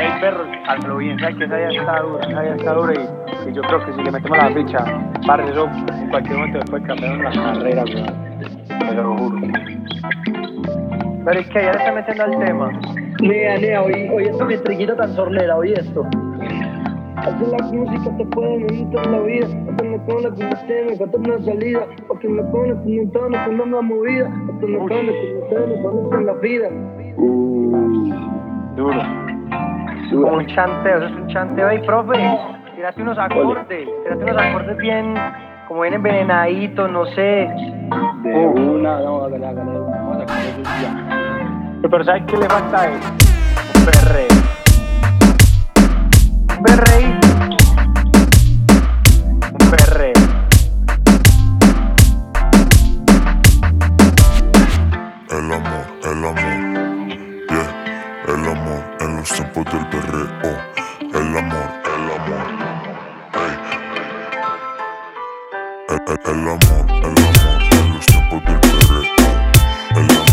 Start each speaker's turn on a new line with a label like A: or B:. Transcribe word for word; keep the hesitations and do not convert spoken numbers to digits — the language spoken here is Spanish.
A: Ey, perros, hazlo bien, sabes que esa ya está dura, esa ya está dura y, y yo creo que si le metemos la ficha, parce, eso en cualquier momento después cambiaron la carrera, weón. Te lo juro. Pero es que ya le está metiendo al tema.
B: Nea, nea, oí, oí esta metrillita tan sornera, oí esto. Hacer la música te puede necesitar la vida, hasta me pone con usted, me falta una salida, porque me pone con un tono, con una movida, hasta me pone con usted, me pone con la vida.
A: Duro. Como un chanteo, eso es un chanteo. Ey, profe, tírate unos acordes, tírate unos acordes bien, como bien envenenaditos, no sé.
B: De
A: Uh.
B: una, no, hágale, hágale, vamos a sacar eso ya.
A: Pero ¿sabes qué le falta a él? Un perreo. Un perreíto. Un perreo.
C: El amor, el amor, yeah, el amor en los tiempos del perreo. El amor, el amor, ey. El, el, el amor, el amor en los tiempos del perreo. El amor.